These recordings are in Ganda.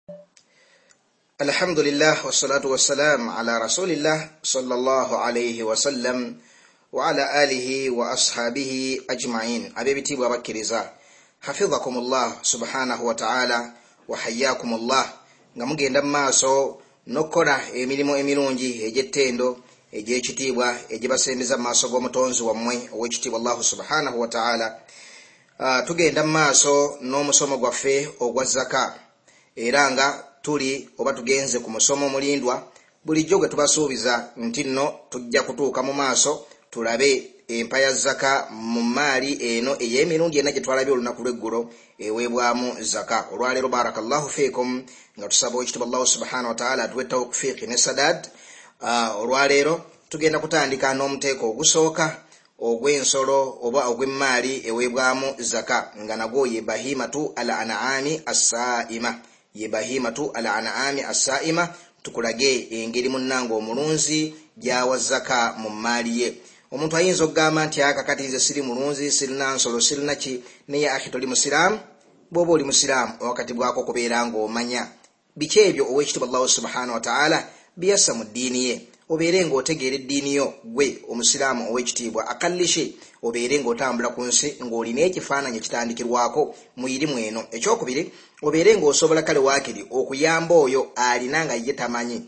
Alhamdulillah wassalatu wassalam ala rasulillah sallallahu alayhi wa sallam wa ala alihi wa ashabihi ajma'in. Abebitibwa abakiriza hafidhakumullah subhanahu wa ta'ala wa hayyakumullah nga mugenda maaso nokola emirimu emirungi ejettendo ejekitibwa ejibasembeza maaso g'omutonzi wammwe owekitibwa Allah subhanahu wa ta'ala. Tugenda maaso n'omusomo gwaffe ogwa zaka era nga tuli oba tugenze ku musomo mulindwa bulijjo gwe tubasuubiza nti nno tujja kutuuka mu maaso tulabe empaya zaka mu maali eno ey'emirundi ena gye twalabye olunaku lw'eggulo eweebwamu zaka. Olwaleero barakallahu fiikum nga tusaba ekitibwa Allah subhanahu wa ta'ala atuwe tawfiiqi ne sadad. Olwaleero tugenda kutandika n'omuteeko ogusooka ogw'ensolo oba ogw'emmaali eweebwamu zaka nga nagwo ye bahimatu al an'ami as-sa'ima. Ye bahimatu al an'ami as-sa'ima, tukulage engeri munnango omulunzi gyawa zaka mu maali ye. Omuntu ayinza okugamba nti akakati nze siri mulunzi, sirina nsolo, sirina ki, naye akhi toli musiraamu. Bw'oba oli musiraamu wakati bwako kubeera ng'omanya biki ebyo owekitibwa Allah subhanahu wa ta'ala biyassa mu ddiini ye, obeere ng'otegeera eddiini yo gwe omusiraamu owekitiibwa akallishe, obeere ng'otambula ku nsi ng'olina ekifaananyi ekitandikirwako mu irimu eno. Ekyokubiri, obeere ng'osobola kale waakiri okuyamba oyo alina nga ye tamanyi,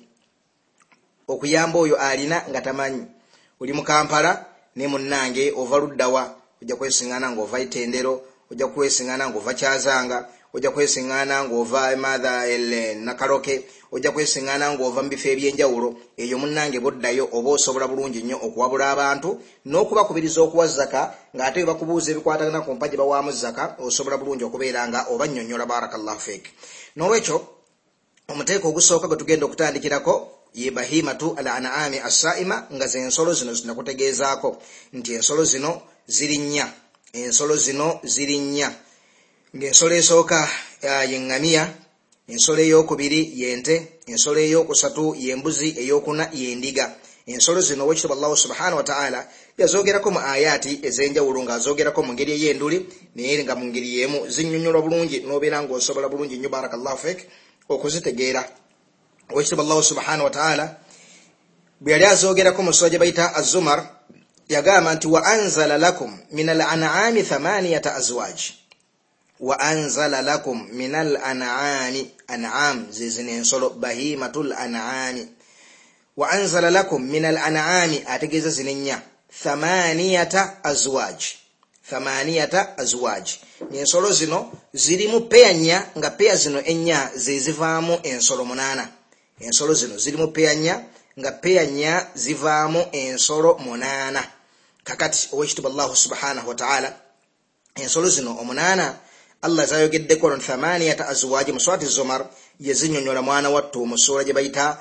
okuyamba oyo alina nga tamanyi. Oli mu Kampala ne munnange ova luddawa, ojja kwesiŋŋaana ng'ova Itendero, ojja kwesiŋŋaana ng'ova Kyazanga, ojja kwesiŋŋaana ng'ova Nakaloke, ojja kwesiŋŋaana ng'ova mu bifo eby'enjawulo. Eyo munnange boddayo oba osobola bulungi nnyo okuwabula abantu n'okubakubiriza okuwa zaka ng'ate bakubuuza ebikwatagana ku mpagi bawaamu zaka, osobola bulungi okubeera nga obannyonnyola. Barakallahu fiik. N'olwekyo omuteeko ogusooka gwe tugenda okutandikirako ye bahimatu al an'ami as-sa'ima, nga z'ensolo zino zinakutegeezaako nti ensolo zino ziri nnya. Ensolo zino ziri nnya. Ng'ensolo esooka ye ŋŋamiya, ensolo ey'okubiri y'ente, ensolo ey'okusatu y'embuzi, ey'okuna y'endiga. Ensolo zino owekitibwa Allah subhanahu wa ta'ala yazoogerako mu ayati ez'enjawulo ng'azoogerako mu ngeri ey'enduli naye nga mu ngeri y'emu zinnyonnyolwa bulungi n'obeera ng'osobola bulungi nnyo barakallahu fiik okuzitegeera. Owekitibwa Allah subhanahu wa ta'ala bwe yali azoogerako mu sura gye bayita Az-Zumar yagamba nti wa anzala lakum min al-an'ami thamaniyata azwaj. Wa anzala lakum min al-an'ami, an'am zizina ensolo, bahimatul an'ami. Wa anzala lakum min al-an'ami ategeeza zino nnya, thamaniyata azwaj. Thamaniyata azwaj. Ensolo zino zirimu peya nnya, nga peya zino ennya zivaamu ensolo munaana. Ensolo zino zirimu peya nnya, nga peya nnya zivaamu ensolo munaana. Kakati owekitibwa Allah subhanahu wa ta'ala ensolo zino omunaana Allah zayogeddeko no thamaniyata azwaji mu surati Zumar yezinnyonnyola mwana wattu mu sura gye bayita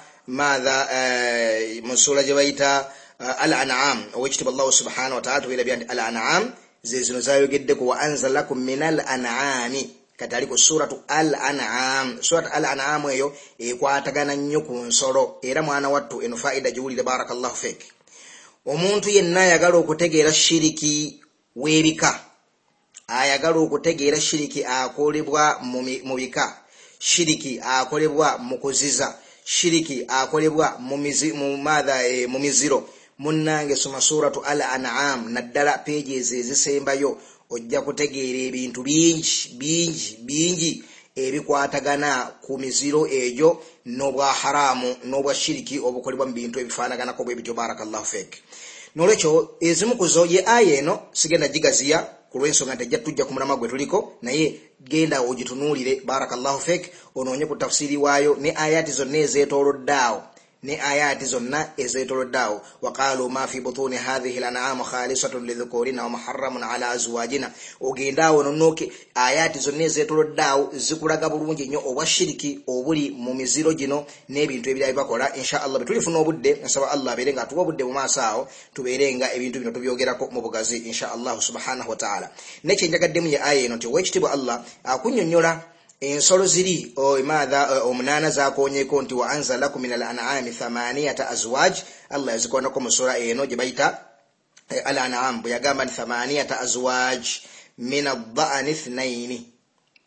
mu sura gye bayita al-an'am. Owekitibwa Allah subhanahu wa ta'ala tubeera byanti al-an'am ze zino zayogeddeko wa anzalakum min al-an'ami. Kati ali ku suratu al-an'am. Suratu al-an'am eyo ekwatagana nnyo ku nsolo era mwana wattu eno faida giwulire barakallahu fiik. Omuntu yenna ayagala okutegeera shiriki w'ebika, ayagala okutegeera shiriki akolebwa mu bika, shiriki akolebwa mu kuziza, shiriki akolebwa mu miziro, munnange soma suratu al-an'am naddala peegi ezo ezisembayo ojja kutegeera ebintu bingi ebikwatagana ku miziro egyo n'obwa haramu n'obwa shiriki obukolebwa mu bintu ebifaanaganako bwe bityo barakallahu fiik. N'olwekyo ezimu ku zo ye aya eno sigenda gigaziya ku lw'ensonga nti ejja tujja ku mulamwa gwe tuliko, naye genda ogitunuulire barakallahu fiik, onoonye ku tafsiri waayo ne ayati zonna ezeetooloddaawo, ne ayati zonna ezeetooloddaawo. Wa qaalu ma fi butuni hadhihi al-an'am khalisatun lidhukurina wa muharramun ala azwajina. Ogendaawo nonooke ayati zonna ezeetooloddaawo zikulaga bulungi nnyo obwa shiriki obuli mu miziro gino n'ebintu ebirala bakola. Insha Allah betulifuna obudde nsaba Allah abeere nga atuwa obudde mu maaso awo tubeere nga ebintu bino tubyogerako mu bugazi insha Allah subhanahu wa ta'ala. Nekye njagaddemu ye aya eno nti owekitibwa Allah akunnyonnyola ensolo ziri omunaana zakoonyeko nti wa anzalakum min al-an'ami thamaniyata azwaj. Allah yazikoonako mu sura eno gye bayita al-an'am bwe yagamba nti thamaniyata azwaj min ad-da'ni ithnaini,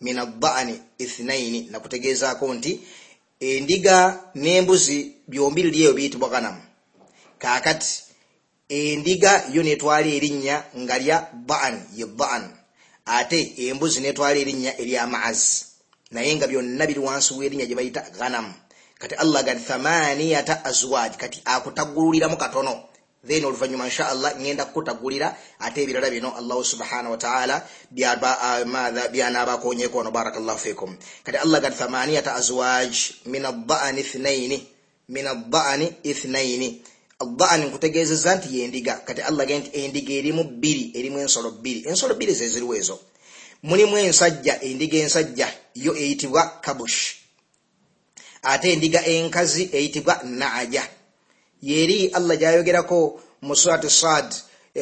min ad-da'ni ithnaini, na kutegezaako nti endiga n'embuzi byombi liyo biyitibwa ghanam. Kaakati endiga yo netwala erinnya nga lya da'an, ye da'an, ate embuzi netwala erinnya erya ma'az, naye nga byonna biri wansi w'erinnya gye bayita ghanam. Kati Allah gati thamaniyata azwaj, kati akutagululiramu katono, then oluvannyuma insha Allah ngenda kukutagulira ate ebirala bino Allah subhanahu wa ta'ala byanabakonyeeko ono. Barakallahu fikum. Kati Allah gati thamaniyata azwaj min ad-da'ani ithnaini, min ad-da'ani ithnaini. Ad-da'ani nkutegeezezza nti yendiga. Kati Allah gati endiga erimu bbiri, erimu ensolo bbiri. Ensolo bbiri ze ziriwo ezo. Mulimu ensajja, endiga ensajja yo eyitibwa kabush, ate endiga enkazi eyitibwa naaja. Yeri Allah jayogerako mu surati Sad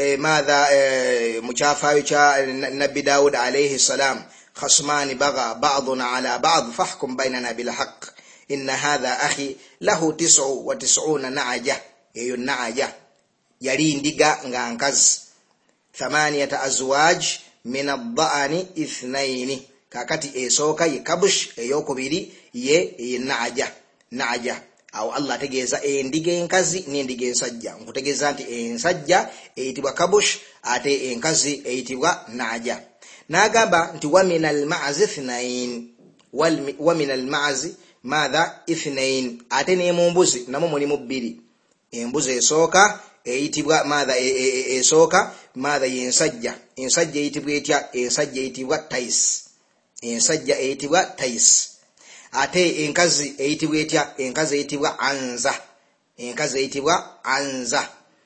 mukyafayo kya Nabbi Dawud alayhi salam, khasmani baga ba'duna ala ba'd fahkum bainana bil haqq inna hadha akhi lahu 99 na'aja. Eyo na'aja yali ndiga nga nkazi. Thamaniyata azwaj min ad-da'ani ithnaini. Kakati esooka ye kabush, eyokubiri ye na'aja. Na'aja awo Allah ategeeza endiga enkazi n'endiga ensajja. Nkutegeeza nti ensajja eyitibwa kabush ate enkazi eyitibwa na'aja. N'agamba nti wa min al-ma'zi ithnain, wa min al-ma'zi madha ithnain, ate ne mu mbuzi namwo mulimu bbiri. Embuzi esooka eyitibwa madha, esooka madha y'ensajja. Ensajja eyitibwa etya? Ensajja eyitibwa tais. Ensajja eyitibwa tais. Ate enkazi eyitibwa etya? Enkazi eyitibwa anza. Enkazi eyitibwa anza.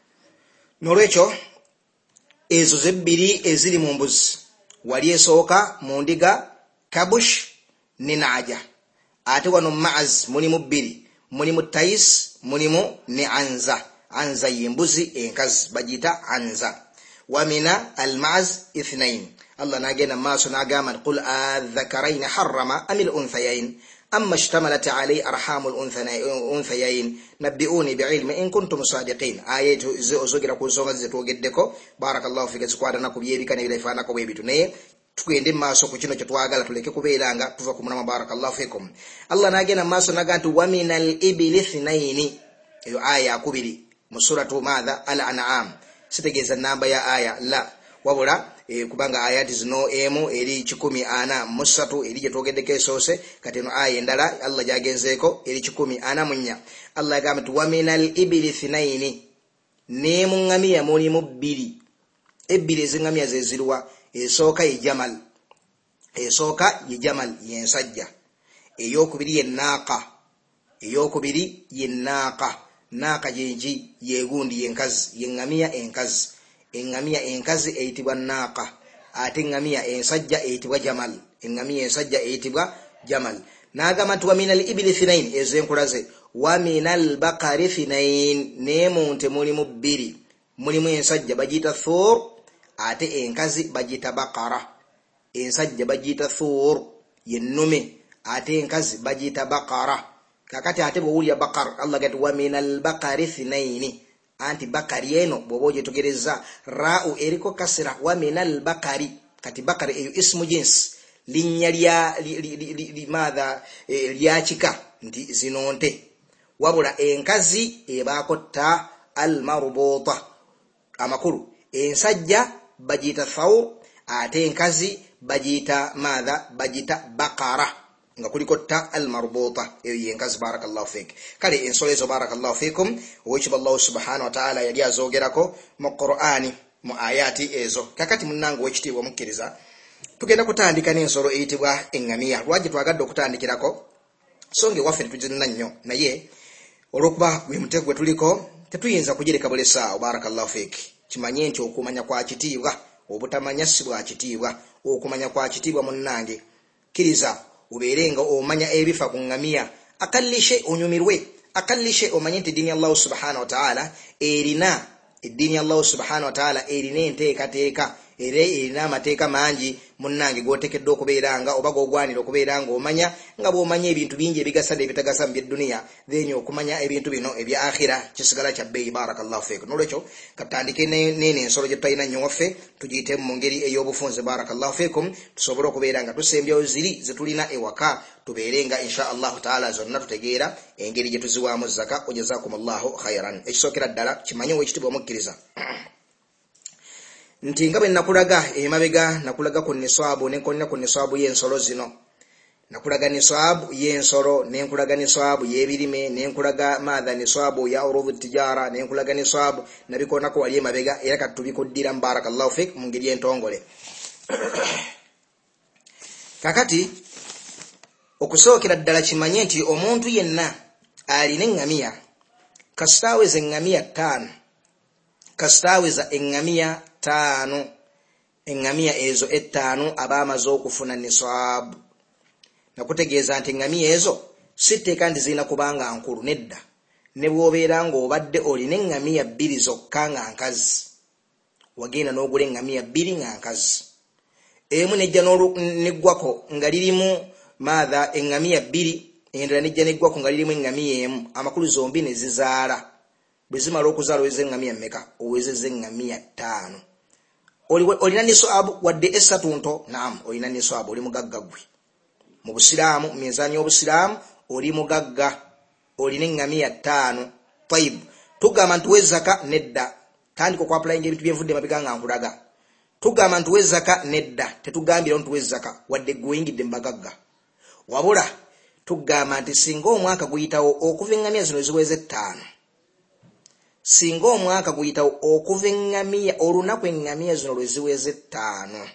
Nolwekyo ezo zebbiri eziri mu mbuzi, wali esooka mu ndiga kabush ne naaja. Ate wano ma'az mulimu bbiri, mulimu tais, mulimu ne anza. Anza y'embuzi enkazi bagita anza. Wa mina al-ma'az ithnain. Allah nagenda maaso n'agamba qul adh-dhakarayn harrama am al-unthayayn amma ishtamalat alayhi arhamul unthayayn nabbi'uni bi'ilmi in kuntum sadiqin. Ayatu ozogera ku nsonga zetwogeddeko. Barakallahu fika zikwatana ku byebikane bilafanako bwebitu, naye tugende maaso ku kino kye twagala tuleke kubeeranga tuva ku munama. Barakallahu fikum. Allah nagenda maaso n'agamba wa minal ibli ithnayn. Eyo aya yakubiri mu suratu madha al-an'am. Sitegeeza namba ya aya la wabula kubanga ayati zino emu eri 143 eri gye twogeddeko esoose. Kati eno aya endala Allah jagenzeeko eri 144. Allah yagamba nti wa minal ibli ithnain, ne mu ngamiya mulimu bbiri. Ebbiri ez'engamiya ze zirwa? Esooka ye jamal, esooka ye jamal y'ensajja, eyokubiri ye naaqa, eyokubiri ye naaqa. Naaqa yenji yegundi yenkazi, yengamiya enkazi. Engamiya enkazi eyitibwa naaqa, ate engamiya ensajja eyitibwa jamal. Engamiya ensajja eyitibwa jamal. N'agamba nti wa minal ibli ithnain, ezo enkulaze. Wa minal baqari ithnain, ne mu nte mulimu bbiri. Mulimu ensajja bagiyita thur, ate enkazi bagiyita baqara. Ensajja bagiyita thur yennume, ate enkazi bagiyita baqara. Kakati ate bw'owulira baqar, Allah gati wa minal baqari ithnain, anti bakari eno bw'oba ogyetegereza ra'u eriko kasira. Wa minal bakari, kati bakari eyo ismu jins, linnya madha lya kika nti zino nte. Wabula enkazi ebaako ta al-marbuta, amakulu. Ensajja bagiyita thawr, ate enkazi bagiyita madha, bagiyita baqara, nga kuliko ta al-marbuta, eyo yenkazi. Barakallahu fik. Kale ensolo ezo barakallahu fikum owekitiibwa Allah subhanahu wa ta'ala yali azoogerako mu Qur'ani mu ayati ezo. Kakati munnange owekitiibwa mukkiriza, tugenda kutandika n'ensolo eyitibwa engamiya. Lwaki twagadde okutandikirako? Songa ewaffe tetugirina nnyo, naye olw'okuba gwe mutego gwe tuliko tetuyinza kugireka bulesaawo. Barakallahu fik. Kimanye nti okumanya kwa kitiibwa, obutamanya si bwa kitiibwa. Okumanya kwa kitiibwa munnange. Kiriza ubeerenga omanya ebifa ku ngamiya, akallishe onyumirwe, akallishe omanye nti dini Allah subhanahu wa ta'ala erina, edini Allah subhanahu wa ta'ala erina enteekateeka erina amateeka mangi munnange gotekedde okubeeranga oba gogwanira okubeeranga omanya nga bw'omanya ebintu bingi ebigasa n'ebitagasa mu by'edduniya then okumanya ebintu bino ebya akhira kisigala kya bbeeyi. Barakallahu fiikum. N'olwekyo katandike nene ensolo gye tutayina nnyo waffe tugiyite mu ngeri ey'obufunze. Barakallahu fiikum. Tusobole okubeera nga tusembyawo ziri zetulina ewaka tubeerenga insha Allahu taala zonna tutegeera engeri gye tuziwaamu zaka. Jazakumullahu khairan. Ekisookera ddala kimanyiwo ekitibwa omukkiriza nti nga bwe nakulaga emabega nakulaga ku niswabu nenkolina ku niswabu y'ensolo zino, nakulaga niswabu y'ensolo nenkulaga niswabu y'ebirime nenkulaga maadha niswabu ya urudhu tijara nenkulaga niswabu nabikonako wali emabega era kati tubikuddira. Barakallahu fik mu ngeri entongole. Kakati okusookera ddala kimanye nti omuntu yenna alina eŋŋamiya kasitaweza eŋŋamiya 5 kasitaweza eŋŋamiya 5 eŋŋamiya ezo 5 aba amaze okufuna niswabu. Nakutegeeza nti eŋŋamiya ezo sitteeka nti zirina kubanga nkulu, nedda. Ne bw'obeera ng'obadde olina eŋŋamiya 2 zokka nga nkazi, wagenda n'ogula eŋŋamiya 2 nga nkazi, emu nejja neggwako nga lirimu maadha eŋŋamiya 2, endala nejja neggwako nga lirimu eŋŋamiya emu, amakulu zombi ne zizaala. Bwe zimala okuzaala oweza eŋŋamiya mmeka? Owezezza eŋŋamiya 5. Olina niswabu wadde 3 nto? Naam, olina niswabu, oli mugagga gwe. Mu Busiraamu, mu mizaani y'Obusiraamu oli mugagga, olina eŋŋamiya 5. Tayib, tugamba nti wezaka? Nedda. Tandika okwapulayinga ebintu byenvudde mabega nga nkulaga. Tugamba nti wezaka? Nedda. Tetugambira nti wezaka wadde gwe oyingidde mu bagagga. Wabula tugamba nti singa omwaka guyitawo okuva eŋŋamiya zino ziweze 5, singa omwaka guyitawo okuva eŋŋamiya olunaku eŋŋamiya zino lwe ziweze 5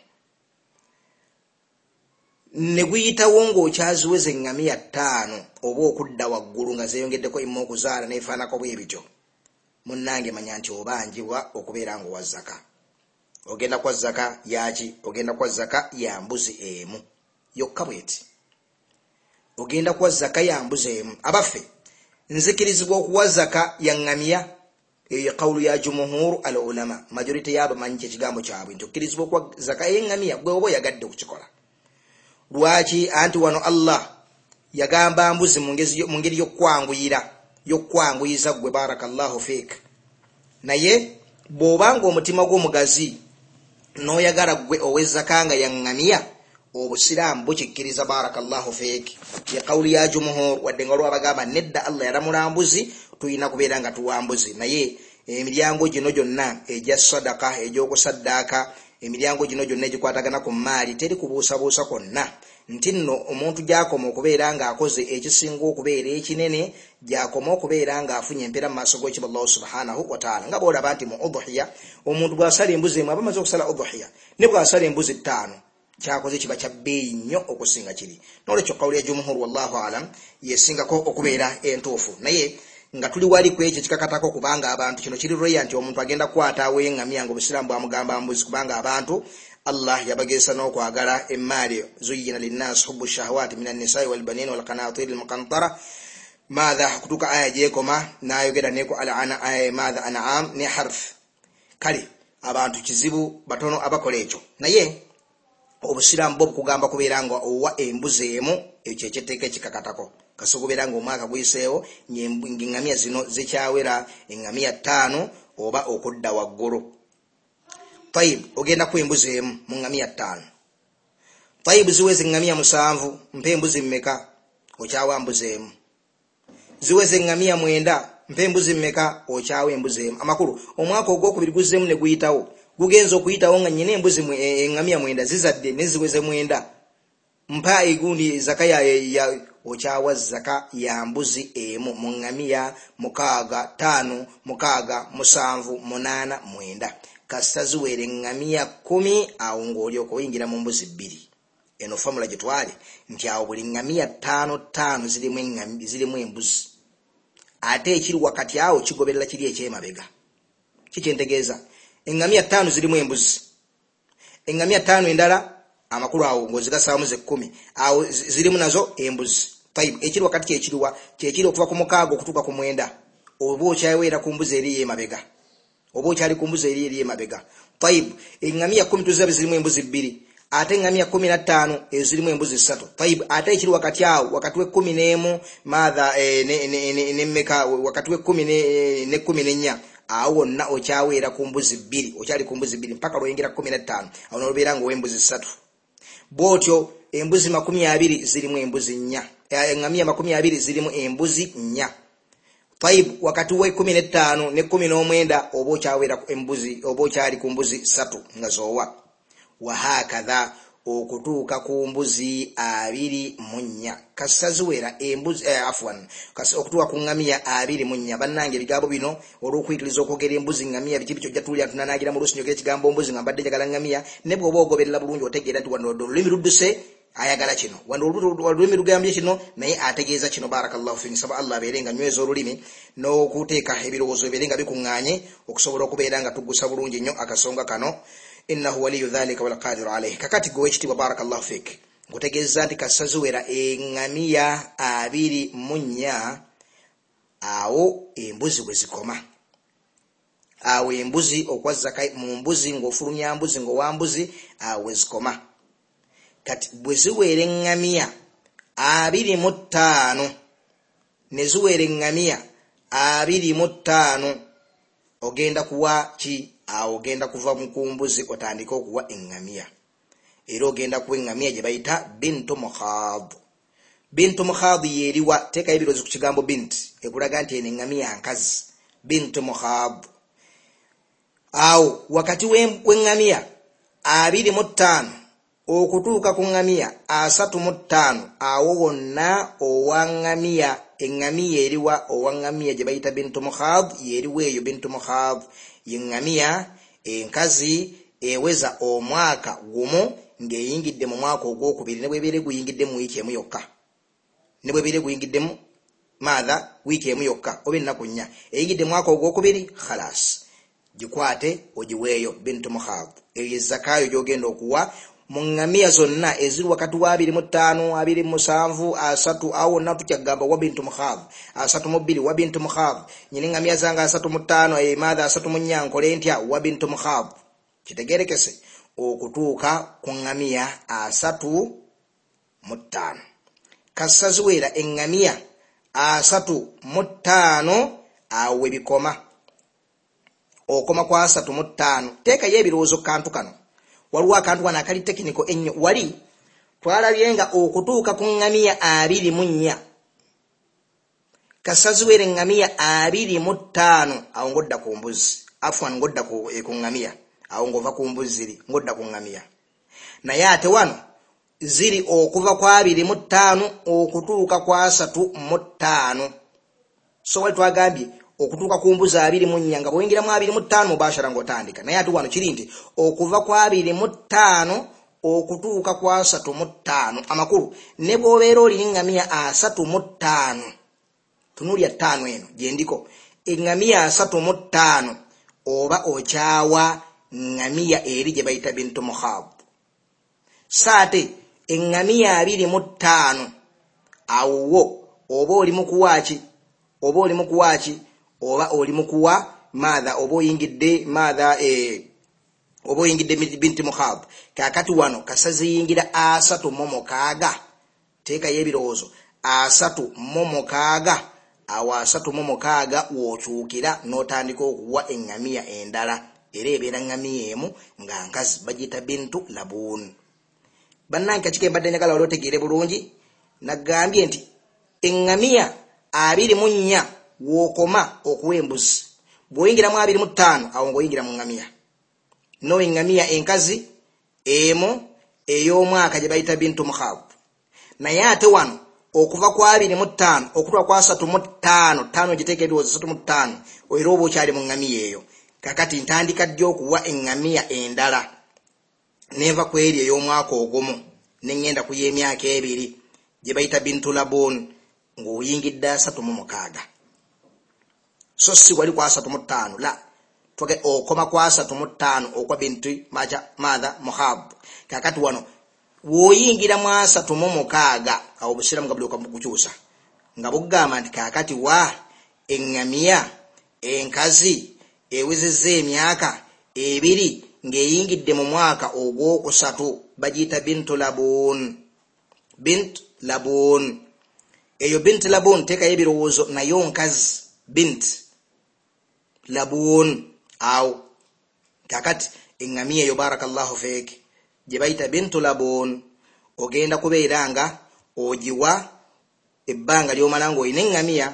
ne guyitawo ng'okyaziweze eŋŋamiya 5 oba okudda waggulu nga zeeyongeddeko emu okuzaala neefaanako bwe bityo, munnange manya nti obanjibwa okubeera ng'owa zaka. Ogenda kwa zaka yaki? Ogenda kwa zaka ya mbuzi emu yokka bweti. Ogenda kwa zaka ya mbuzi emu. Abaffe nzikirizibwa okuwa zaka ya ŋŋamiya. Eyo qawlu ya jumhur al ulama, majority yabo manyi ekigambo kyabwe nti okkirizibwa okuwa zaka y'eŋŋamiya gwe oba oyagadde okukikola. Lwaki? Anti wano Allah yagamba mbuzi mu ngeri y'okwanguyiza gwe. Barakallahu fiik. Naye bw'obanga omutima gw'omugazi n'oyagala gwe owezaka nga ya ŋŋamiya, Obusiraamu bukikkiriza. Barakallahu fiik. Ya qawli ya jumhur, wadde nga olwabagamba nedda Allah yalamula mbuzi tuyina kubeera nga tuwa mbuzi. Naye emiryango gino gyonna egya sadaka, egy'okusaddaaka, emiryango gino gyonna egikwatagana ku maali teri kubuusabuusa kwonna. Nti nno omuntu gy'akoma okubeera ng'akoze ekisinga okubeera ekinene, gy'akoma okubeera ng'afunye empeera mu maaso g'ekyo Allah subhanahu wa ta'ala. Nga bw'olaba nti mu udhiya omuntu bw'asala embuzi emu aba amaze okusala udhiya, ne bw'asala embuzi 5 kyakoze kiba kya bbeeyi nnyo okusinga kiri. N'olwekyo qawli ya jumhur wallahu alam yesingako okubeera entuufu. Naye nga tuli wali ku ekyo kikakatako kubanga abantu kino kiri roya nti omuntu agenda kukwata awo eŋŋamiya nga Obusiraamu bwamugamba mbuzi, kubanga abantu Allah yabagesa n'okwagala emaali. Zuyyina linnaasi hubbu shahawati minan nisaa'i wal baniina wal qanaatiri al muqantara maadha kutuka aya gyekoma n'ayogera neko al'ana maadha an'am ne harf. Kale abantu kizibu batono abakola ekyo. Naye Obusiraamu bwo bukugamba kubeera nga owa embuzi emu, ekyo ekiteeka ekikakatako. Kasi okubeera nga omwaka guyiseewo ng'eŋŋamiya zino zikyawera eŋŋamiya 5 oba okudda waggulu. Tayib, ogenda ku embuzi emu mu ŋŋamiya 5. Tayib, ziweze eŋŋamiya 7, mpe embuzi mmeka? Okyawa mbuzi emu. Ziweze eŋŋamiya 9, mpe embuzi mmeka? Okyawa embuzi emu. Amakulu omwaka ogwokubiri guzzeemu ne guyitawo, gugenza okuyitawo nga nnyina embuzi eŋŋamiya 9 zizadde ne ziweze 9, mpa egundi zaka ya okyawa zaka ya mbuzi emu mu ŋŋamiya 6, 5, 6, 7, 8, 9. Kasita ziwere eŋŋamiya 10 awo ng'olyoka oyingira mu mbuzi 2. Eno famula gye twali nti awo buli ŋŋamiya 5 zirimu embuzi. Ate ekiri wakati awo kigoberera kiri ekyemabega. Kikyentegeeza eŋŋamiya 5 zirimu embuzi, eŋŋamiya 5 endala amakulu awo ng'ozigasaamu ze 10 awo zirimu nazo embuzi. Tayib, ekiri wakati kyekiriwa? Kyekiri okuva ku 6 okutuuka ku 9, oba okyawera ku mbuzi eri y'emabega. oba okyali ku mbuzi eri emabega. Tayib, engamiya 10 tuzabe zirimu embuzi 2, ate engamiya 15 ezirimu embuzi 3. Tayib, ate ekiri wakati awo wakati we 11 madha ne meka wakati we 10 ne 14 awo na okyaweera ku mbuzi 2, okyali ku mbuzi 2 mpaka lwengera 15 awo nobeera ngo embuzi 3. Bwotyo embuzi 20 zirimu embuzi 4, engamiya 20 zirimu embuzi 4. Tayib, wakati we 15 ne 19 oba okyaweera ku embuzi oba okyali ku mbuzi 3 nga zowa. Wahakadha okutuuka ku mbuzi 24 kasaziwera embuzi okutuuka ku ngamiya 24. Bannange ebigambo bino olw'okuyitiriza okwogera embuzi ngamiya biki bikyo jatulya tunanaagira mu lusinyo ekigambo mbuzi nga mbadde njagala ngamiya ne bw'oba ogoberera bulungi otegeera nti wano olulimi ludduse ayagala kino, wano olulimi lugambye kino naye ategeeza kino. Barakallahu fiik. Nsaba Allah abeere nga nyweza olulimi n'okuteeka ebirowoozo ebibeere nga bikuŋŋaanye okusobola okubeera nga tuggusa bulungi nnyo akasonga kano. Innahu waliyu dhalika wal qadiru alayhi. Kakati gwe ekitiibwa barakallahu fiik nkutegeeza nti kasaziwera engamiya 24 awo embuzi bwe zikoma. Awo embuzi okwazza mu mbuzi ng'ofulumya mbuzi ng'owa mbuzi awo zikoma. Kati bwe ziwera engamiya 25 ne ziwera engamiya 25 ogenda kuwa ki? Awo ogenda kuva mu kumbuzi otandika okuwa engamiya. Era ogenda kuwa engamiya gye bayita bintu mukhadh. Bintu mukhadh yeriwa teeka ebirozi ku kigambo bint ekulaga nti eno engamiya nkazi. Bintu mukhadh. Awo wakati w'engamiya 25 okutuuka ku ngamiya 35 awo wonna owangamiya engamiya eriwa owangamiya gye bayita bintu mukhadh yeriwa eyo. Bintu mukhadh yengamiya enkazi eweza omwaka gumu ng'eyingidde mu mwaka ogwokubiri ne bwebere guyingidde mu wiiki emu yokka. Ne bwebere guyingidde mu madha wiiki emu yokka oba ennaku 4 eyingidde mu mwaka ogwokubiri khalas gikwate ogiweeyo. Bintu mukhadh eyo zakayo gy'ogenda okuwa mu ngamiya zonna eziri wakati wa 25 27 3 awo na tukyagamba wa bintu mukhadh 32 wa bintu mukhadh nyine ngamiya zanga 35 madha 34 nkole ntya wa bintu mukhadh. Kitegerekese okutuuka ku ngamiya 35 kasaziwera engamiya 35 awe bikoma. Okoma kwa 35 teeka yebirowoozo kantu kano. Waliwo akantu kano akali tekiniko ennyo. Wali twalabyenga okutuuka ku ngamiya 24 kasaziwera engamiya 25 awo ngodda ku mbuzi ngodda ku ngamiya awo ngova ku mbuzi ziri ngodda ku ngamiya. Naye ate wano ziri okuva kwa 25 okutuuka kwa 35. So wali twagambye okutuuka ku mbuzi 24 nga bw'oyingira mu 25 mubashara ng'otandika. Naye ate wano kiri nti okuva kwa 25 okutuuka kwa 35 amakulu ne bw'obeera oli ngamiya 35 tunulya 5 eno gyendiko engamiya 35 oba okyawa ngamiya eri gye bayita bintu mukhadh. Saate engamiya 25 awo oba oli mu kuwaaki oba oli mu kuwa madha oba oyingidde madha oba oyingidde bintu mukhadh. Kakati wano kasaziyingira 36 teeka yebirowoozo 36 awo 36 wookyukira n'otandika okuwa engamiya endala era ebeera ngamiya emu nga nkazi bagiyita bintu labuun. Bannange kiki mbadde njagala wali otegeere bulungi nagambye nti engamiya 24 wookoma okuwa embuzi bw'oyingira mu 25 awo ng'oyingira mu ngamiya. No engamiya enkazi emu ey'omwaka gye bayita bintu mukhadh. Naye ate wano okuva kwa 25 okutuuka kwa 35 giteeka ebirowoozo 35 era oba okyali mu ngamiya eyo. Kakati ntandika ddi okuwa engamiya endala neva ku eri ey'omwaka ogumu n'engenda ku y'emyaka 2 gye bayita bintu labuun ng'oyingidde 36. So si wali kwa 35 la toke okoma kwa 35 okwa bintu madha mukhadh. Kakati wano woyingira mu 36 awo busiramu gabuloka kukyusa nga bugamba nti kakati wa engamiya enkazi ewezezza emyaka 2 ng'eyingidde mu mwaka ogwokusatu bagiyita bintu labun. Bint labun. Eyo bint labun tekayo ebirowoozo nayo nkazi bint labun. Awo kakati engamiya eyo barakallahu feek gye bayita bintu labun ogenda kubeera nga ogiwa ebbanga ly'omala ng'olina engamiya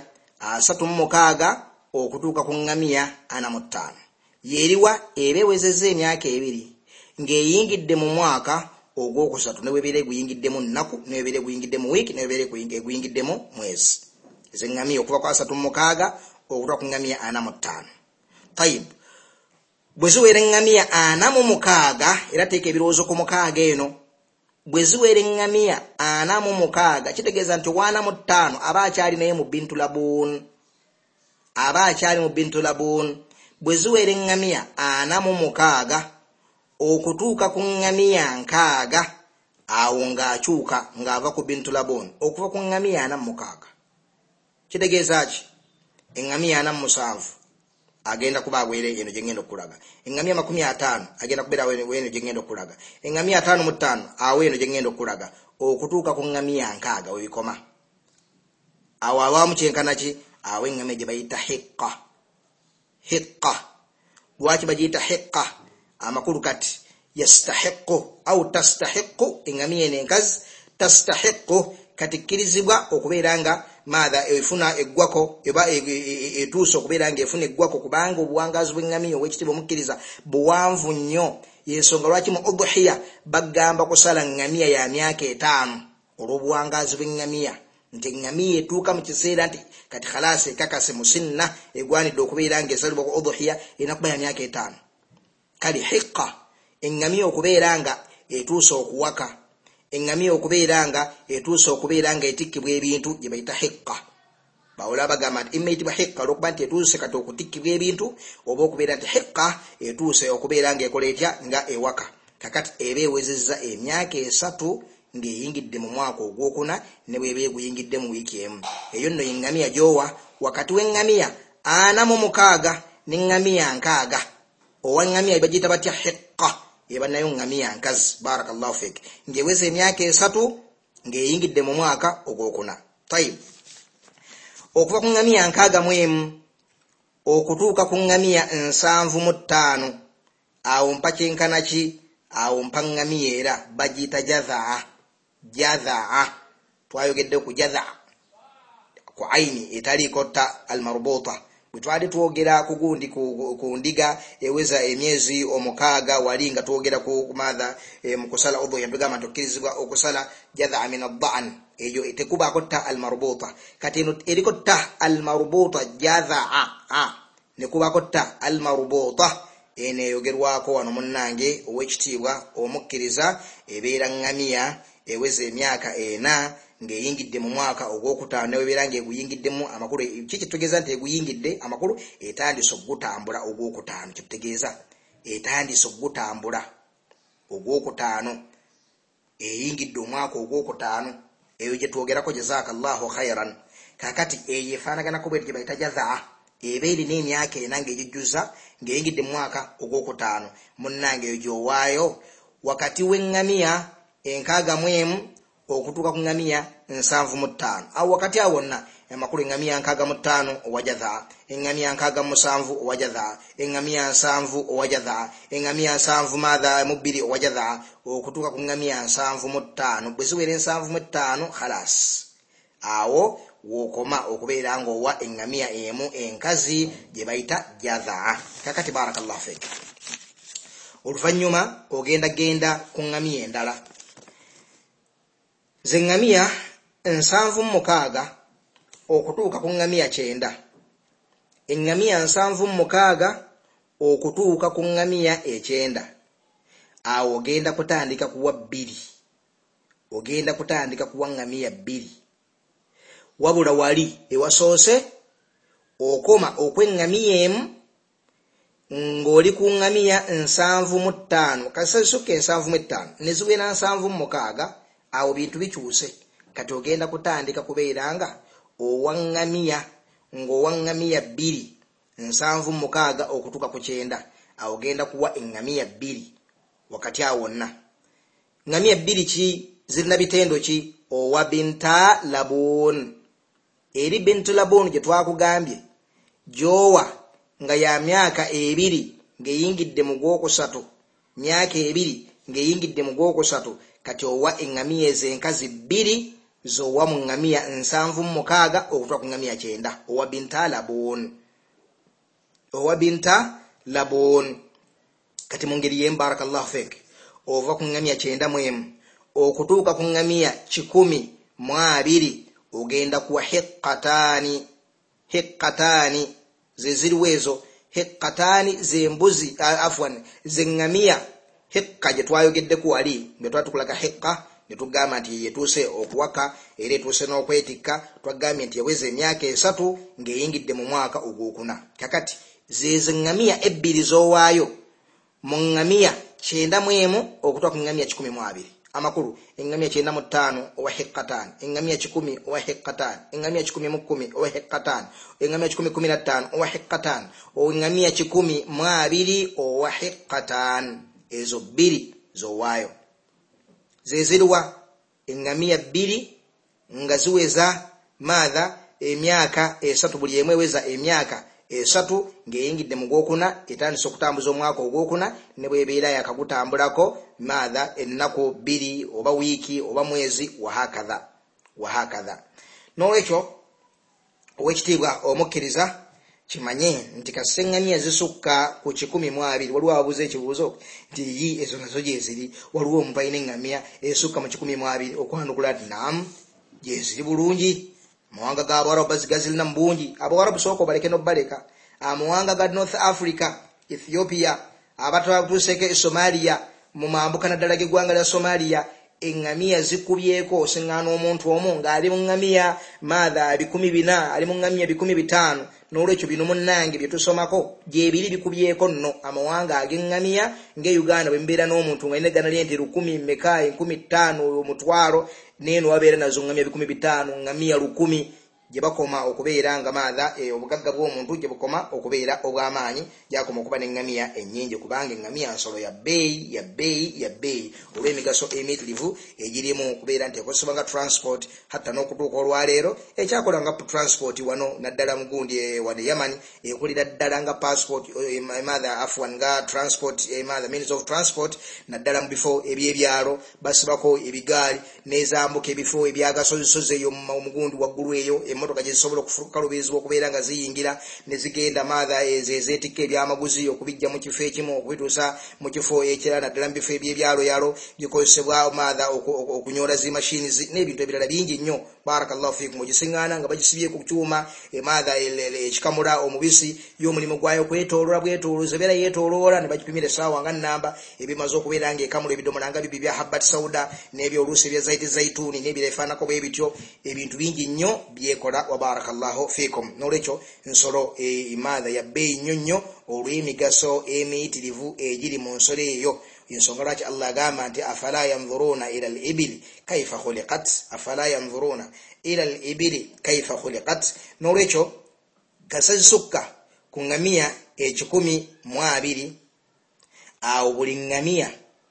36 okutuuka ku ngamiya 45. Yeriwa eba ewezezza emyaka 2 ng'eyingidde mu mwaka ogwokusatu ne bwebere guyingiddemu nnaku ne bwebere guyingidde mu wiiki ne bwebere guyingiddemu mwezi. Zengamiya okuva kwa 36 okutuuka ku ngamiya 45. Tayib. Bwe ziwera engamiya 46 era teeka ebirowoozo ku mukaaga eno. Bwe ziwera engamiya 46 kitegeeza nti 45 aba akyali naye mu bintu labun. Aba akyali mu bintu labun. Bwe ziwera engamiya 46 okutuuka ku ngamiya 60 awo ng'akyuka ng'ava ku bintu labun okuva ku ngamiya 46. Kitegeeza ki? Engamiya 47 agenda kuba agwere eno gye ngenda okulaga. Engamiya 50 agenda kubeera weno gye ngenda okulaga. Engamiya 55 awo eno gye ngenda okulaga okutuuka ku ngamiya 60 we bikoma. Awo awamu kyenkana ki? Awo engamiya gye bayita hiqqa. Hiqqa. Lwaki bagiyita hiqqa? Amakulu kati yastahiqqu au tastahiqqu engamiya eno enkazi tastahiqqu kati kkirizibwa okubeera nga maadha efuna eggwako eba etuusa okubeera nga efuna eggwako kubanga obuwangazi bw'engamiya ow'ekitiibwa omukkiriza buwanvu nnyo. Yensonga lwaki mu udhiya bagamba kusala ngamiya ya myaka 5 olw'obuwangazi bw'engamiya nti engamiya etuuka mu kiseera nti kati khalasi ekakase musinna egwanidde okubeera nga esalibwa ku udhiya enakuba ya myaka 5. Kali hiqqa engamiya okubeera nga etuusa okuwaka, engamiya okubeera nga etuusa okubeera nga etikkibwa ebintu gye bayita hiqqa. Bawula bagamba nti immayitibwa hiqqa olw'okuba nti etuuse kati okutikkibwa ebintu oba okubeera nti hiqqa etuuse okubeera nga ekola etya nga ewaka. Kakati eba ewezezza emyaka 3 ng'eyingidde mu mwaka ogwokuna ne bw'eba eguyingidde mu wiiki emu. Eyo nno engamiya gy'owa wakati w'engamiya 46 n'engamiya 60. Owa engamiya bagiyita batya? Hiqqa. Eba nayo ngamiya nkazi barakallahu fik ng'eweza emyaka 3 ng'eyingidde mu mwaka ogwokuna. Tayib. Okuva ku ngamiya 61 okutuuka ku ngamiya 75 awo mpa kyenkana ki? Awo mpa ngamiya era bagiyita jadhaa. Jadhaa twayogedde ku jadhaa ku aini etaliiko ta almarbuta. Bwe twali twogera ku gundi ku ndiga eweza emyezi 6 wali nga twogera ku maadha mu kusala udhiya tugamba tukkirizibwa okusala jadhaa min ad-da'n. Eyo etekubaako ta almarbuta. Kati eno eriko ta almarbuta jadhaa ne kubaako ta almarbuta ene eyogerwako wano munnange ow'ekitiibwa omukkiriza ebeera ngamiya eweza emyaka 4 ng'eyingidde mu mwaka ogwokutaano ne webeera ng'eguyingiddemu amakulu kitegeeza nti eguyingidde amakulu etandise okugutambula ogwokutaano. Kitegeeza etandise okugutambula ogwokutaano eyingidde omwaka ogwokutaano. Eyo gye twogerako jazakallahu khairan. Kakati eyo efaanaganako bwe gye bayita jadhaa eba erina emyaka 4 ng'egijjuza ng'eyingidde mu mwaka ogwokutaano. Munnange eyo gy'owaayo wakati w'engamiya 61 okutuuka ku ngamiya 75. Awo wakati awo wonna amakulu engamiya 65 owa jadhaa, engamiya 67 owa jadhaa, engamiya 7 owa jadhaa, engamiya 7 maadha mu 2 owa jadhaa okutuuka ku ngamiya 75. Bwe ziwera 75 khalas awo wokoma okubeera ng'owa engamiya emu enkazi gye bayita jadhaa. Kakati barakallahu fik. Oluvannyuma ogenda ku ngamiya endala. Zengamiya 76 okutuuka ku ngamiya 9. Engamiya 76 okutuuka ku ngamiya 9. Awo ogenda kutandika kuwa 2. Ogenda kutandika kuwa ngamiya 2. Wabula wali ewasoose okoma okw'engamiya emu ng'oli ku ngamiya 75. Kasasuke 75 ne ziwera 76 awo bintu bikyuse. Kati ogenda kutandika kubeera nga owangamiya ng'owangamiya 2 nsanvu mukaaga okutuuka ku 9 awo genda kuwa eŋŋamiya 2 wakati awo wonna. ŋŋamiya 2 ki zirina bitendo ki? Owa binta labun. Eri bintu labun gye twakugambye jowa nga ya myaka 2 ng'eyingidde mu gwokusatu, myaka 2 ng'eyingidde mu gwokusatu, kati owa eŋŋamiya ez'enkazi 2 zowa mu ŋŋamiya 76 okutuuka ku ŋŋamiya 9. Owa binta labun. Owa binta labun. Kati mu ngeri y'emu barakallahu fik ova ku ŋŋamiya 91 okutuuka ku ŋŋamiya 120 ogenda kuwa hiqqatani. Hiqqatani ze ziriwo ezo. Hiqqatani zembuzi afwan zeŋŋamiya. Hiqqa gye twayogeddeku wali bwe twatukulaga hiqqa ne tugamba nti yetuuse okuwaka era etuuse n'okwetikka, twagambye nti yaweza emyaka 3 ng'eyingidde mu mwaka ogwokuna. Kakati ze ŋŋamiya 2 z'owaayo mu ŋŋamiya 91 okutuuka ku ŋŋamiya 12. Amakulu eŋŋamiya 95 owa hiqqatani, eŋŋamiya 10 owa hiqqatani, eŋŋamiya 11 owa hiqqatani, eŋŋamiya 15 owa hiqqatani, eŋŋamiya 12 owa hiqqatani. Ezo 2 z'owaayo. Ze ziriwa eŋŋamiya 2 nga ziweza maadha emyaka 3, buli emu eweza emyaka 3 ng'eyingidde mu gwokuna, etandise okutambuza omwaka ogwokuna ne bw'ebeera yakagutambulako maadha ennaku 2 oba wiiki oba mwezi wahakadha. N'olwekyo ow'ekitiibwa omukkiriza kimanye nti kaseŋŋamiya zisukka ku 120 waliwo ababuuza ekibuuzo nti yi ezo nazo gye ziri, waliwo omuntu alina eŋŋamiya esukka mu 120 okwanukula nti naamu gye ziri bulungi. Amawanga g'Abawarabu bazigazirina mu bungi. Abawarabu sooka obaleke n'obbaleka. Amawanga ga North Africa, Ethiopia, abatuuseeko e Somalia, mu mambuka naddala g'eggwanga lya Somalia, eŋŋamiya zikubyeko osiŋŋaana omuntu omu ng'ali mu ŋŋamiya maadha 400, ali mu ŋŋamiya 500. N'olwekyo bino munnange bye tusomako gyebiri bikubyeko nno. Amawanga ag'eŋŋamiya ng'e-Uganda bwe mbeera n'omuntu nga alina eggana ly'ente 1000 meka 15,000 omutwalo neeno wabeera nazo ŋŋamiya 500, ŋŋamiya 1000 gye bakoma okubeera nga maadha obugagga bw'omuntu gye bukoma okubeera obw'amaanyi, gyakoma okuba n'eŋŋamiya ennyingi, kubanga eŋŋamiya nsolo ya bbeeyi olw'emigaso emiitirivu egirimu okubeera nti ekozesebwa nga transport hatta n'okutuuka olwaleero ekyakola nga transport wano naddala mu gundi wano Yamani ekulira ddala nga passport maadha afwan nga transport maadha means of transport naddala mu bifo eby'ebyalo basibako ebigaali n'ezambuka ebifo ebyagasozisozi eyo mu gundi waggulu eyo emmotoka gye zisobola okukalubirizibwa okubeera nga ziyingira ne zigenda maadha ezeetikka ebyamaguzi okubijja mu kifo ekimu okubituusa mu kifo ekirala naddala mu bifo eby'ebyalo bikozesebwa maadha okunyoola zi machines n'ebintu ebirala bingi nnyo. Barakallahu fiikum. Ogisiŋŋaana nga bagisibye ku kyuma maadha ekikamula omubisi y'omulimu gwayo kwetooloola bwetoolooza ebeera yeetooloola ne bagipimira essaawa nga nnamba ebimaze okubeera ng'ekamula ebidomola nga bibiri bya habbat sauda n'ebyoluusi ebya zaituni n'ebirala efaanako bwe bityo. Ebintu bingi nnyo byekola wa barakallahu fiikum. N'olwekyo nsolo maadha ya bbeeyi nnyo nnyo olw'emigaso emiitirivu egiri mu nsolo eyo. Ensonga lwaki Allah agamba nti afala yanzuruna ila al-ibili kaifa khuliqat, afala yanzuruna ila al-ibili kaifa khuliqat. N'olwekyo kasazisukka ku ŋŋamiya 120 awo buli ŋŋamiya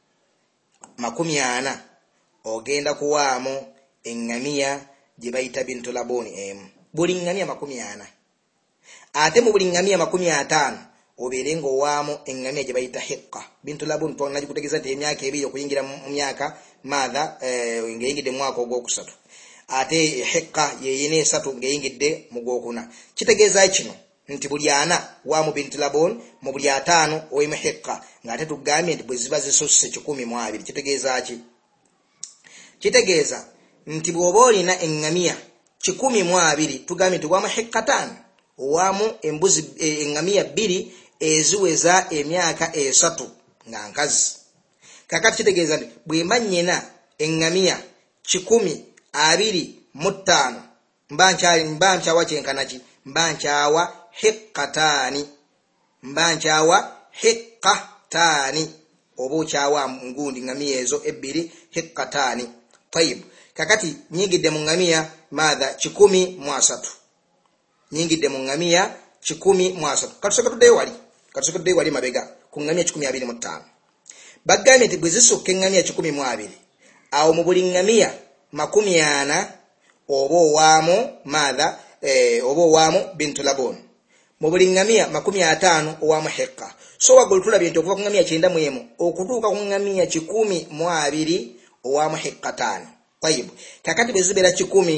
40 ogenda kuwaamu eŋŋamiya gye bayita bintu laboni emu, buli ŋŋamiya 40. Ate mu buli ŋŋamiya 50 obeere ng'owaamu eŋŋamiya gye bayita hiqqa. Bintu laboni twagikutegeeza nti emyaka 2 okuyingira mu myaka maadha ng'eyingidde mu mwaka ogwokusatu. Ate hiqqa yeyina 3 ng'eyingidde mu gwokuna. Kitegeeza kino nti buli 4 waamu bintu laboni, mu buli 5 oyimu hiqqa, ng'ate tugambye nti bwe ziba zisusse 120. Kitegeeza ki? Kitegeeza nti bw'oba olina eŋŋamiya 120 tugambye nti waamu hiqqatani, waamu embuzi eŋŋamiya 2 eziweza emyaka 3 nga nkazi. Kakati kitegeeza nti bwe mba nnyina eŋŋamiya 125 mba nkyawa kyenkana ki? Mba nkyawa hiqqatani, mba nkyawa hiqqatani, oba okyawa ngundi ŋŋamiya ezo 2 hiqqatani. Tayib, kakati nyingidde mu ŋŋamiya maadha 13, nyingidde mu ŋŋamiya kikumi mu asatu katusokedde wali mabega ku ngamia 125 bagambye nti bwe zisukka engamia 12 awo mu buli ngamia 40 oba owaamu madha oba owaamu bintu labon mu buli ngamia 50 owaamu hiqqa so wagulu tulabye nti okuva ku ngamia 91 okutuuka ku ngamia 12 owaamu hiqqatan tayib kakati bwe zibeera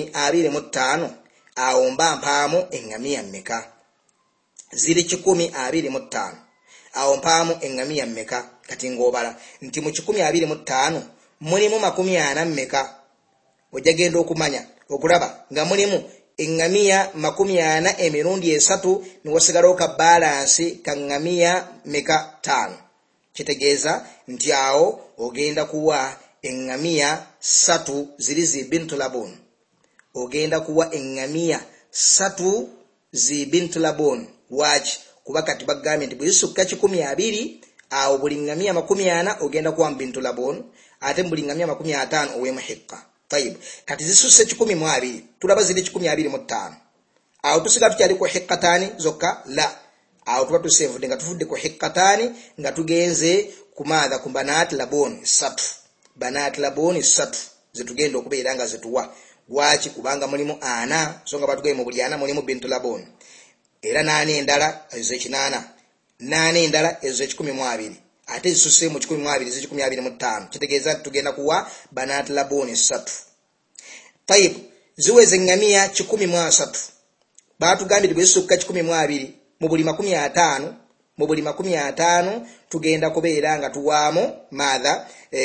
125 awo mba mpaamu engamia mmeka ziri 125 awo mpaamu engamia mmeka kati ngobala nti mu 125 mulimu 40 mmeka ojagenda okumanya okulaba nga mulimu engamia 40 emirundi 3 niwasigala ka balance ka ngamia meka 5 kitegeeza nti awo ogenda kuwa engamia 3 zilizi bintu labon ogenda kuwa engamia 3 zi bintu labon wachi kuba kati bagambye nti bwe zisukka 12 awo buli ngamia 40 ogenda kuwa bintu labon ate buli ngamia 50 owemu hiqqa tayib kati zisuse 12 tulaba zili 125 awo tusiga tukyali ku hiqqatani zokka la awo tuba tusevudde nga tufudde ku hiqqatani nga tugenze kumadha ku banat labon 3 banat labon 3 zitugenda okubeera nga zituwa wachi kubanga mulimu ana songa batugeye mu buli ana mulimu bintu labon era nani endala ezo 8 nani endala ezo 12 ate zisuse mu 12 zi 25 kitegeeza tugenda kuwa banat labon 3 tayib ziweze ngamia 13 batugambye bwe zisukka 12 mu buli 50 mu buli 50 tugenda kubeera nga tuwaamu madha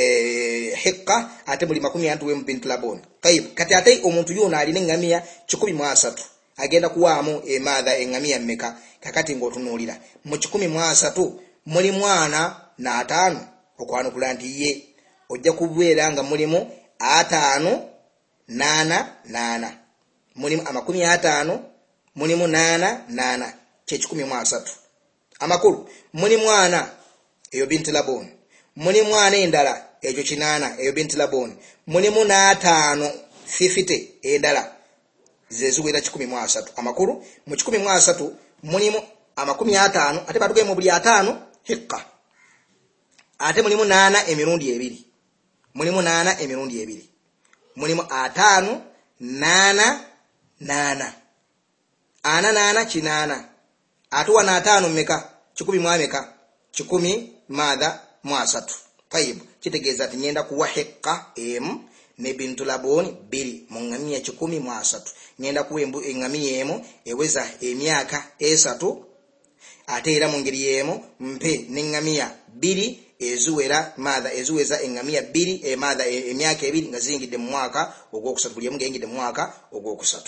hiqqa ate buli 50 tuwe mu bintu labon tayib kati ate omuntu yona alina ngamia 13 agenda kuwaamu madha engamia mmeka kakati ngotunuulira mu 13 muli mwana na 5 okwanukula nti ye ojja kubeera nga mulimu 5 8 mulimu 50 mulimu 8 kye 13 amakulu muli mwana eyo bintu labon muli mwana endala ejo 8 eyo bintu labon mulimu 5 50 endala zezuwera 13 amakulu mu 13 mulimu 50 ate batuge mu buli 5 hiqqa ate mulimu 8 emirundi 2 mulimu 8 emirundi 2 mulimu 5 8 8 ana 8 kinana atuwa na 5 mmeka 10 mwameka 10 madha mwasatu tayib kitegeeza ati nyenda kuwa hiqqa ne bintu laboni 2 mu ngamia 10 mwasatu nyenda kuwa engamia emu eweza emyaka 3 ate era mu ngeri yemu mpe n'engamia 2 ezuwera madha ezuweza engamia 2 madha emyaka 2 nga zingidde mu mwaka ogwokusatu buli emu ngengidde mu mwaka ogwokusatu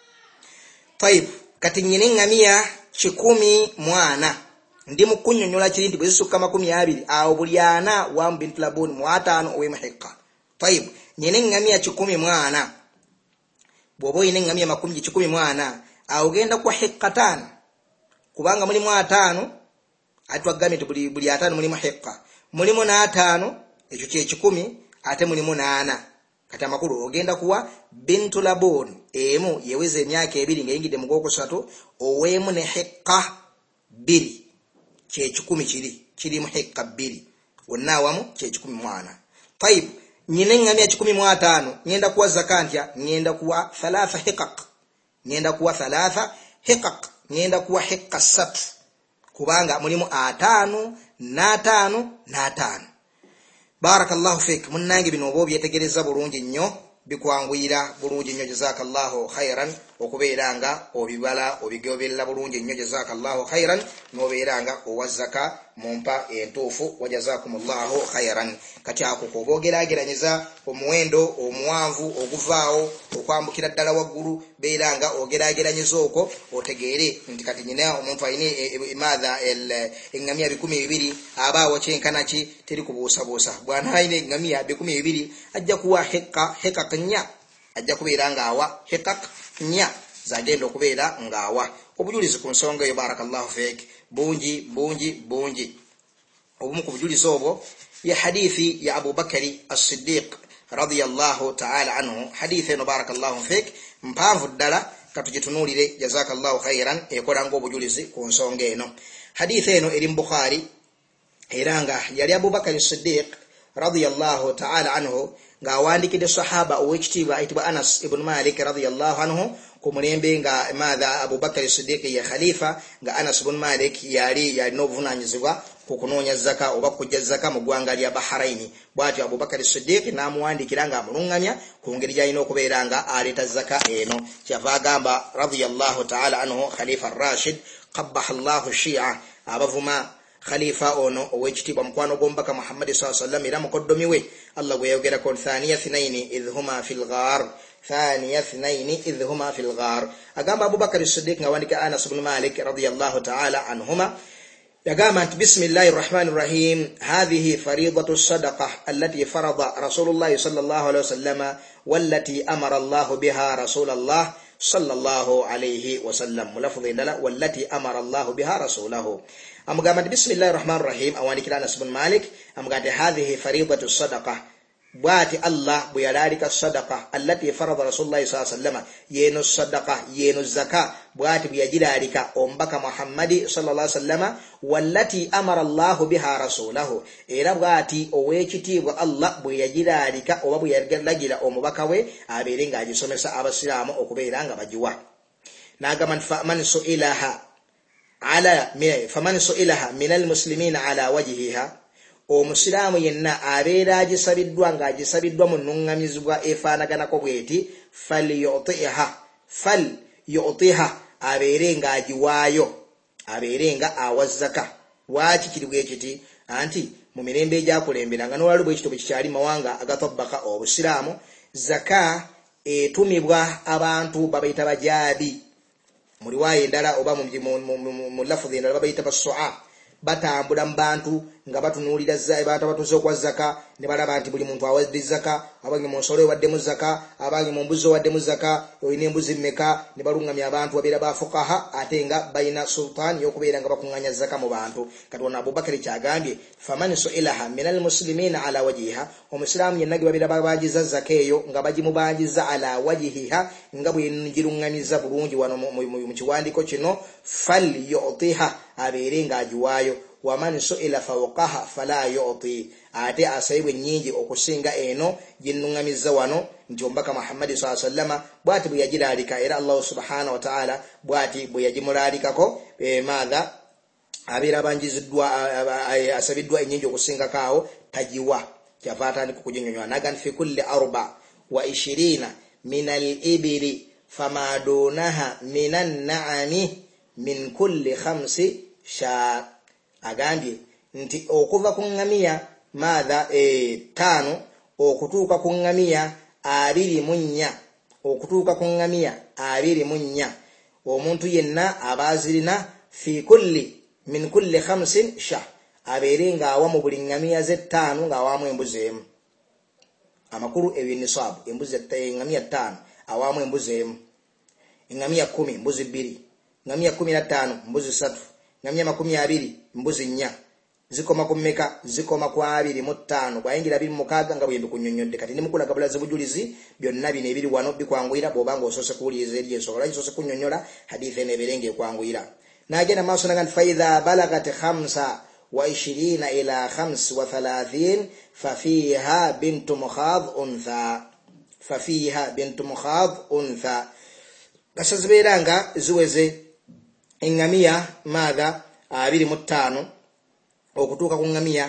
tayib kati nyine engamia 10 mwana ndi mu kunnyonnyola kiri nti bwe zisukka 20 awo buli ana wa bintu laboni mu 5 owemu hiqqa tayib nyine engamia 10 mwana bw'oba oyina engamia 10 mwana awo genda kwa hiqqatan kubanga mulimu 5 atwagambye nti buli 5 mulimu hiqqa mulimu na 5 ekyo kye 10 ate mulimu 8 kati amakulu ogenda kuwa bintu labon emu yeweze emyaka 2 ngeyingidde mu gwokusatu owemu ne hiqqa 2 kye 10 kiri mu hiqqa 2 wonna awamu kye 10 mwana tayib nyine ngamia 15 ngenda kuwa zakantya ngenda kuwa 3 hiqaq ngenda kuwa 3 hiqaq ngenda kuwa hiqqa 3 kubanga mulimu 5 na 5 na 5 barakallahu fik munnange bino obo byetegereza bulungi nnyo bikwanguyira bulungi nnyo jazakallahu khairan okubeeranga obibala obigoberera bulungi nnyo jazakallahu khairan nobeeranga owazaka mumpa entuufu wajazakumullahu khairan kati ako kobogeraageranyiza omuwendo omuwanvu oguvaawo okwambukira ddala waggulu beeranga ogeraageranyiza okwo otegeere nti kati nyina omuntu alina emadha engamia 12 abaawo kyenkanaki teri kubuusabuusa bwana alina engamia 12 ajja kuwa hiqqa nya ajja kubeera ngaawa hiqqa nya zagenda okubeera ngaawa obujulizi ku nsonga eyo barakallahu fik bungi obumu ku bujulizi obwo ya hadithi ya Abu Bakari as-Siddiq radiyallahu ta'ala anhu hadithi eno barakallahu fik mpanvu ddala katujitunulire jazakallahu khairan ekola ng'obujulizi ku nsonga eno. Hadith eno eri mu Bukhari era nga yali Abubakar Siddiq radiyallahu ta'ala anhu nga awandikidde sahaba ow'ekitiibwa ayitibwa Anas ibn Malik radiyallahu anhu ku mulembe nga madha Abubakar Siddiq ya khalifa nga Anas ibn Malik yali n'obuvunanyizibwa ku kunoonya zaka oba kujja zaka mu ggwanga lya Bahrain. Bw'atyo Abubakar Siddiq n'amuwandikira nga amulungamya ku ngeri gy'alina okubeera nga aleeta zaka eno. Kyava agamba radiyallahu ta'ala anhu khalifa Rashid qabbahallahu shi'a abavuma khalifa ono ow'ekitiibwa mukwano gw'omubaka Muhammad sallallahu alaihi wasallam era mukoddomi we Allah gwe yayogerako thaniya thnaini idh huma fil ghar agamba Abubakar Siddiq nga wandika Anas ibn Malik radiyallahu ta'ala anhuma yagamba nti bismillahir rahmanir rahim hadhihi faridatu sadaqah allati farada rasulullah sallallahu alaihi wasallam wallati amara Allah biha rasulullah sallallahu alaihi wasallam mulafudhi ndala wallati amara Allah biha rasulahu. Amugamba bismillahir rahmanir rahim awandikira Anas ibn Malik amugamba hadhihi faridatu sadaqah bwati Allah buyalika sadaqa allati farada rasulullah sallallahu alaihi wasallam yeno sadaqa yeno zaka bwati buyajiralika ombaka Muhammad sallallahu alaihi wasallam wallati amara Allah biha rasulahu era bwati ow'ekitiibwa Allah buyajiralika oba buyalagira omubaka we abeere nga agisomesa abasiraamu okubeera nga bajiwa. Nagamba faman su'ilaha minal muslimina ala wajhiha omusiraamu yenna abeera agisabiddwa nga agisabiddwa mu nnuŋŋamizibwa efaanaganako bweti falyutiha abeere nga agiwaayo abeere nga awazzaka. Lwaki kiri bwe kiti anti mu mirembe egyakulemberanga n'olwali bwe kito bwe kikyali mawanga agatabbaka obusiraamu zaka etumibwa abantu babayita bajaabi mu riwaaya endala oba mu lafudhi endala babayita basu'a batambula mu bantu nga batunuulira abantu abatuuze okwa zaka ne balaba nti buli muntu awadde zaka abange mu nsolo ewaddemu zaka abange mu mbuzi ewaddemu zaka olina embuzi mmeka ne balungamya abantu babeera bafuqaha ate nga balina sultan y'okubeera nga bakuŋŋanya zaka mu bantu. Katonda Abubakar kyagambye faman su'ilaha minal muslimina ala wajiha omusiraamu yenna ge babeera babagiza zaka eyo nga bagimubagiza ala wajihiha nga bwe giruŋŋamiza bulungi wano mu kiwandiiko kino falyutiha abeere nga agiwaayo waman su'ila fawqaha fala yu'ti ate asayibwe nnyingi okusinga eno ginnuŋŋamizza wano nti omubaka Muhammad sallallahu alaihi wasallam bwati bwe yagiraalika era Allah subhanahu wa ta'ala bwati bwe yagimulaalikako maadha abeera abanjiziddwa asabiddwa ennyingi okusingako awo tagiwa. Kyava atandika okuginyonyola nagan fi kulli 24 min al-ibili fama dunaha min an-na'ami min kulli 5 sha agambye nti okuva ku ŋŋamiya maadha 5 okutuuka ku ŋŋamiya 24 okutuuka ku ŋŋamiya 24 omuntu yenna abazirina fi kulli min kulli 5 sha abeere nga awa mu buli ŋŋamiya ze 5 nga awamu embuzi emu amakulu ebyo nisaabu embuzi ŋŋamiya 5 awamu embuzi emu ŋŋamiya 10 mbuzi 2 ŋŋamiya 15 mbuzi 3 ŋŋamiya 20 mbuzi 4 zikoma ku mmeka zikoma ku 25 bwayingira 26 nga bwe mbikunyonnyodde kati ndimukulaga bulazi bujulizi byonna bino ebiri wano bikwanguyira bw'obanga osoose kuwuliriza eri ensonga lwaki osoose kunnyonnyola hadithi eno ebeerenga ekwanguyira. N'agenda maaso naga nti faidha balagat 25 ila 35 fafiha bintu mukhadh untha kasa zibeera nga ziweze eŋŋamiya maadha 25 okutuuka ku ŋŋamiya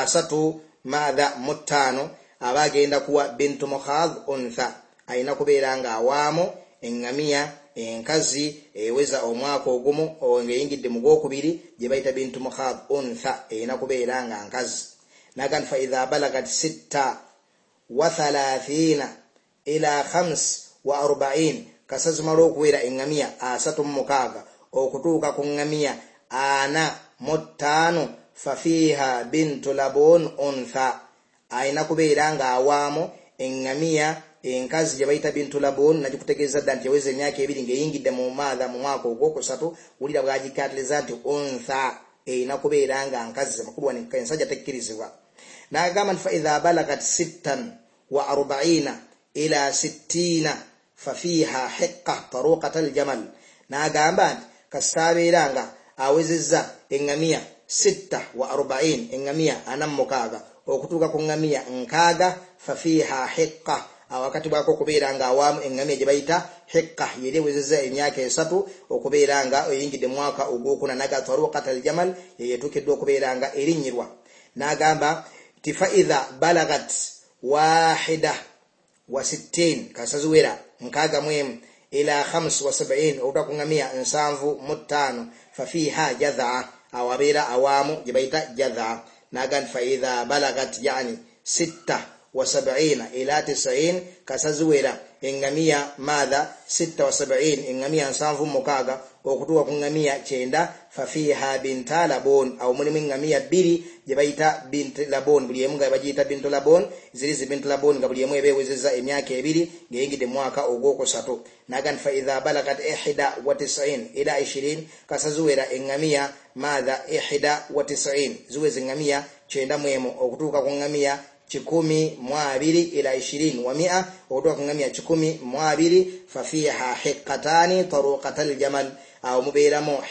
35 aba agenda kuwa bintu mukhadh untha ayina kubeera nga awaamu eŋŋamiya enkazi eweza omwaka ogumu ng'eyingidde mu gwokubiri gye bayita bintu mukhadh untha eyina kubeera nga nkazi. Nagan fa idha balagat 36 ila 45 kasa zimala okuwera eŋŋamiya 36 okutuuka ku ŋŋamiya 45 fafiha bintu labun untha ayina kubeera nga awaamu eŋŋamiya enkazi gye bayita bintu labun nagikutegeeza dda nti yaweza emyaka 2 ng'eyingidde mu maadha mu mwaka ogwokusatu wulira bwagikatiriza nti untha eyina kubeera nga nkazi amakulu wano ensajja tekkirizibwa. N'agamba nti fa idha balagat 46 ila 60 fafiha hiqqa taruqatal jamal nagamba kastaberanga awezeza engamiya 46 engamiya anammukaga okutuka ku ngamiya nkaga fafiha hiqqa awakati bwako kubeeranga awamu engamiya gye bayita hiqqa yerewezeza emyaka 3 okubeeranga oyingide mwaka ogwokuna naga taruqatal jamal yeyetukiddwa okubeeranga erinyirwa nagamba tifaidha balagat 61 kasazuwera nkaga mwemu ila 75 utakungamia nsanvu mutano fafiha jadha awabera awamu jibaita jadha nagan faidha balagat yani 76 ila 90 kasazuwera engamia madha 76 engamia nsanvu mukaga okutuwa kungamia chenda fafiha bintalabon au mulimu engamia 2 jibaita bintalabon buli emunga bajita bintalabon zilizi bintalabon nga buli emu ebewezeza emyaka 2 ngeyingide mwaka ogwoko 3 nagan faidha balagat 91 ila 20 kasazuwera engamia madha 91 zuweze engamia chenda mwemu okutuka kungamia 12 ila 20 wa 100 okutuka kungamia 12 fafiha hiqqatani taruqatal jamal au mubeeramo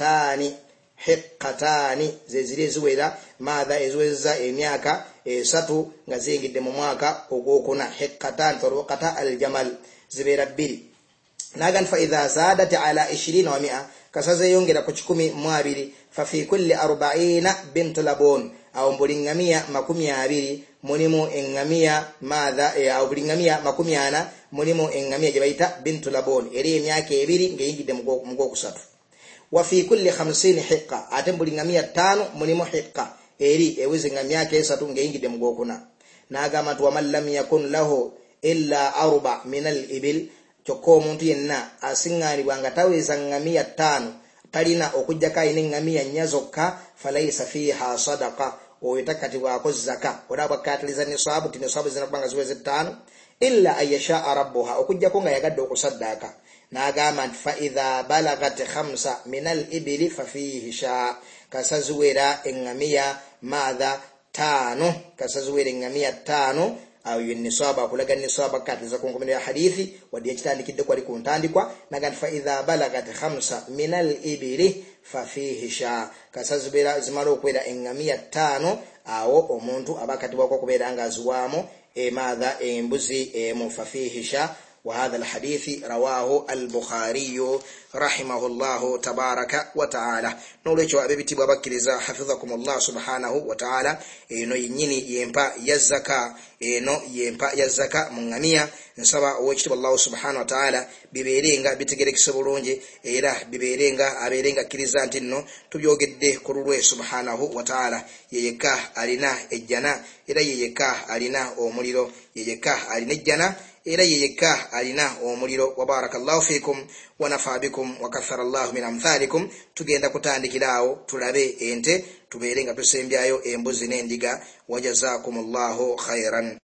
hiqqatani zezire zuwera madha ezuweza emyaka 3 nga zingidde mu mwaka ogwokuna hiqqatan taruqata aljamal zibeera 2 nagan fa idha zadat ala 20 wa 100 kasaze yongera ku 12 fa fi kulli 40 bint labun au mbulingamia 20 mulimu engamia madha au bulingamia 40 mulimu engamia jabaita bintu labon eri emyaka 2 ngeyingide mugo kusatu wa fi kulli 50 hiqqa atembulingamia 5 mulimu hiqqa eri eweze ngamyaka 3 ngeyingide mugo kuna nagama tu man lam yakun lahu illa arba min al-ibil choko omuntu yenna asingani bwanga taweza ngamia 5 talina okujja kaine ngamia nyazokka falaysa fiha sadaqa oyitakati wako zaka odaba kataliza nisabu tinisabu zinabanga ziweze 5 illa ayasha rabbuha okujja ko nga yagadde okusaddaka nagama fa idha balagat 5 min al-ibli fa fihi sha kasazuwera engamia madha 5 kasazuwera engamia 5 au yunisaba kulaga nisaba kataliza kunkomene ya hadithi wadi yakitandikidde kwali kuntandikwa naga fa idha balagat 5 min al-ibli fa fihi sha kasazubera zimalo kwera engamia 5 awo omuntu abakati bako kubeera ngazuwamo madha embuzi mufafihisha وهذا الحديث رواه البخاري رحمه الله تبارك وتعالى نوليچو abebiti babakiriza حفظكم الله سبحانه وتعالى eno yinyini yempa yazaka eno yempa yazaka mungamia nsaba owekiti Allah subhanahu wa ta'ala biberenga bitegerekise bulungi era biberenga aberenga kiriza nti nno tubyogedde ku lulwe subhanahu wa ta'ala yeyeka alina ejjana era yeyeka alina omuliro yeyeka alina ejjana era yeyeka alina omuliro wa barakallahu fikum wa nafa bikum wa kathara Allah min amthalikum tugenda kutandikirawo tulabe ente tuberenga tusembyayo embuzi n'endiga wajazakumullahu khairan.